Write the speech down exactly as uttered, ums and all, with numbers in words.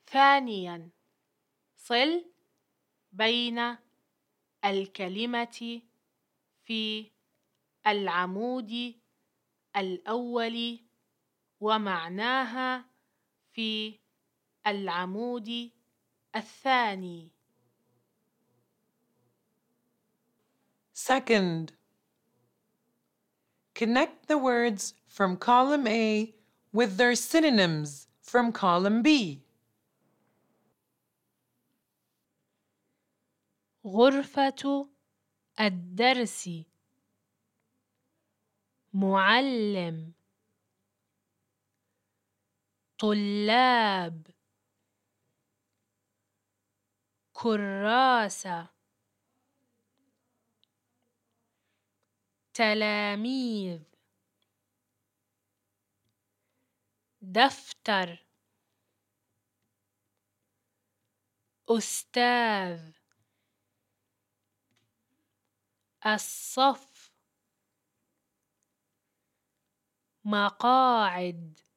ثانياً، صل بين الكلمة في العمود الأول ومعناها في العمود الثاني. Second, connect the words from column A with their synonyms from column B. غرفة الدرس، معلم، طلاب، كراسة، تلاميذ، دفتر، أستاذ، الصف، مقاعد،